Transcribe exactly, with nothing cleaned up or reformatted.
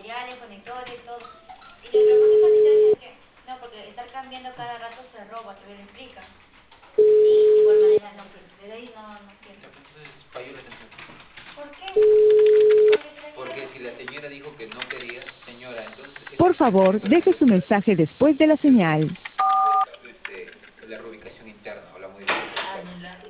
ya le conectó y todo. Y le pregunté por qué dice que no, porque estar cambiando cada rato se roba, todavía le explica. Y de igual manera no, pero desde ahí no, no quiero. Entonces falló la canción. ¿Por qué? Porque si la Porque señora si la señora dijo que no quería, señora, entonces... Por favor, deje su mensaje después de la señal.